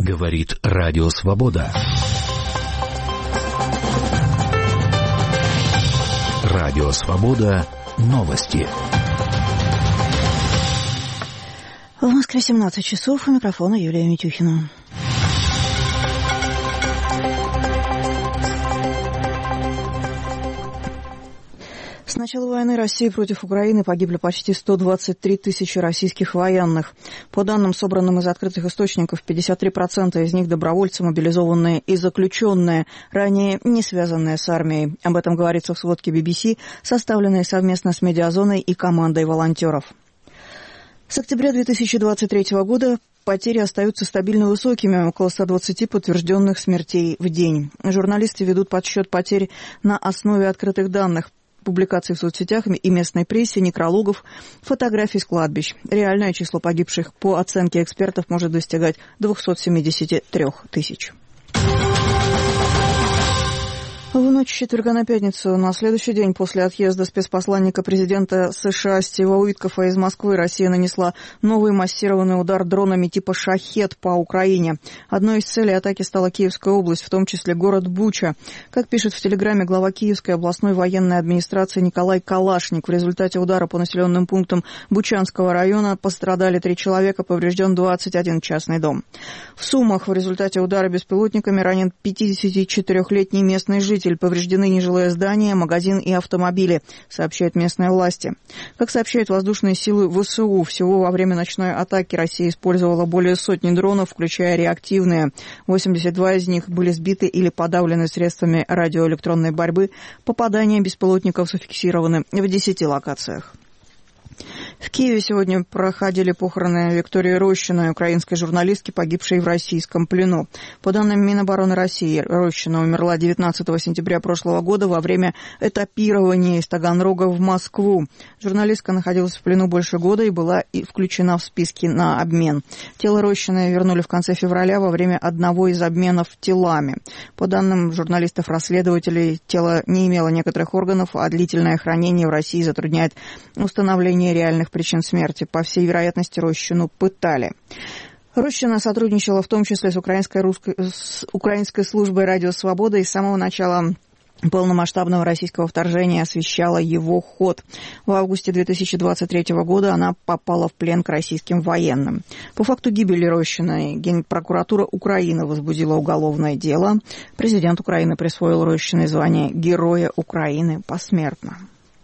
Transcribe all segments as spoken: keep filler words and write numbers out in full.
Говорит Радио Свобода. Радио Свобода. Новости. В Москве семнадцать часов. У микрофона Юлия Митюхина. С начала войны России против Украины погибли почти сто двадцать три тысячи российских военных. По данным, собранным из открытых источников, пятьдесят три процента из них добровольцы, мобилизованные и заключенные, ранее не связанные с армией. Об этом говорится в сводке би би си, составленной совместно с Медиазоной и командой волонтеров. С октября две тысячи двадцать третьего года потери остаются стабильно высокими, около ста двадцати подтвержденных смертей в день. Журналисты ведут подсчет потерь на основе открытых данных, публикаций в соцсетях и местной прессе, некрологов, фотографий с кладбищ. Реальное число погибших, по оценке экспертов, может достигать двухсот семидесяти трёх тысяч. В ночь с четверга на пятницу, на следующий день после отъезда спецпосланника президента США Стива Уиткофа из Москвы, Россия нанесла новый массированный удар дронами типа «Шахед» по Украине. Одной из целей атаки стала Киевская область, в том числе город Буча. Как пишет в Телеграме глава Киевской областной военной администрации Николай Калашник, в результате удара по населенным пунктам Бучанского района пострадали три человека, поврежден двадцать один частный дом. В Сумах в результате удара беспилотниками ранен пятидесятичетырёхлетний местный житель. Повреждены нежилое здание, магазин и автомобили, сообщают местные власти. Как сообщают воздушные силы ВСУ, всего во время ночной атаки Россия использовала более сотни дронов, включая реактивные. восемьдесят два из них были сбиты или подавлены средствами радиоэлектронной борьбы. Попадания беспилотников зафиксированы в десяти локациях. В Киеве сегодня проходили похороны Виктории Рощиной, украинской журналистки, погибшей в российском плену. По данным Минобороны России, Рощина умерла девятнадцатого сентября прошлого года во время этапирования из Таганрога в Москву. Журналистка находилась в плену больше года и была включена в списки на обмен. Тело Рощиной вернули в конце февраля во время одного из обменов телами. По данным журналистов-расследователей, тело не имело некоторых органов, а длительное хранение в России затрудняет установление реальных причин смерти. По всей вероятности, Рощину пытали. Рощина сотрудничала в том числе с украинской, русской, с украинской службой «Радио Свобода» и с самого начала полномасштабного российского вторжения освещала его ход. В августе две тысячи двадцать третьего года она попала в плен к российским военным. По факту гибели Рощиной Генпрокуратура Украины возбудила уголовное дело. Президент Украины присвоил Рощиной звание Героя Украины посмертно.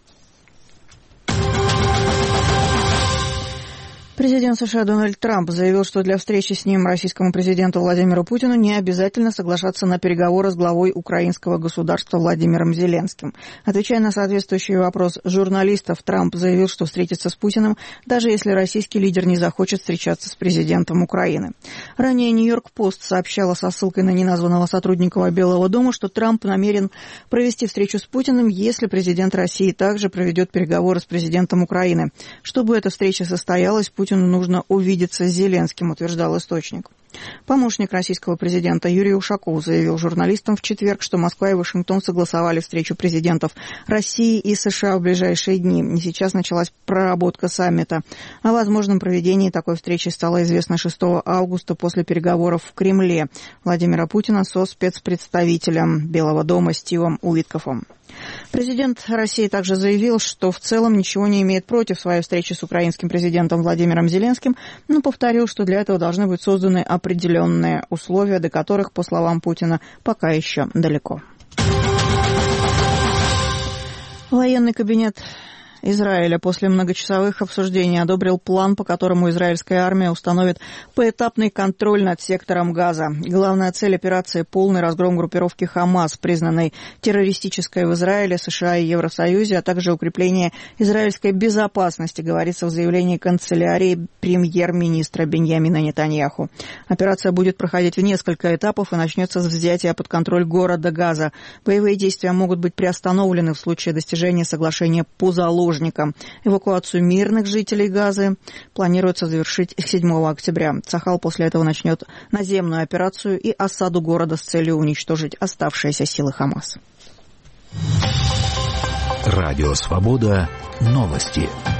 Президент США Дональд Трамп заявил, что для встречи с ним российскому президенту Владимиру Путину не обязательно соглашаться на переговоры с главой украинского государства Владимиром Зеленским. Отвечая на соответствующий вопрос журналистов, Трамп заявил, что встретится с Путиным, даже если российский лидер не захочет встречаться с президентом Украины. Ранее Нью-Йорк-Пост сообщала со ссылкой на неназванного сотрудника Белого дома, что Трамп намерен провести встречу с Путиным, если президент России также проведет переговоры с президентом Украины. Чтобы эта встреча состоялась, Путину нужно увидеться с Зеленским, утверждал источник. Помощник российского президента Юрий Ушаков заявил журналистам в четверг, что Москва и Вашингтон согласовали встречу президентов России и США в ближайшие дни. И сейчас началась проработка саммита. О возможном проведении такой встречи стало известно шестого августа после переговоров в Кремле Владимира Путина со спецпредставителем Белого дома Стивом Уиткофом. Президент России также заявил, что в целом ничего не имеет против своей встречи с украинским президентом Владимиром Зеленским, но повторил, что для этого должны быть созданы определенные условия, до которых, по словам Путина, пока еще далеко. Военный кабинет Израиля после многочасовых обсуждений одобрил план, по которому израильская армия установит поэтапный контроль над сектором Газа. Главная цель операции – полный разгром группировки «Хамас», признанной террористической в Израиле, США и Евросоюзе, а также укрепление израильской безопасности, говорится в заявлении канцелярии премьер-министра Биньямина Нетаньяху. Операция будет проходить в несколько этапов и начнется с взятия под контроль города Газа. Боевые действия могут быть приостановлены в случае достижения соглашения по заложникам. Эвакуацию мирных жителей Газы планируется завершить седьмого октября. Цахал после этого начнет наземную операцию и осаду города с целью уничтожить оставшиеся силы Хамас. Радио Свобода. Новости.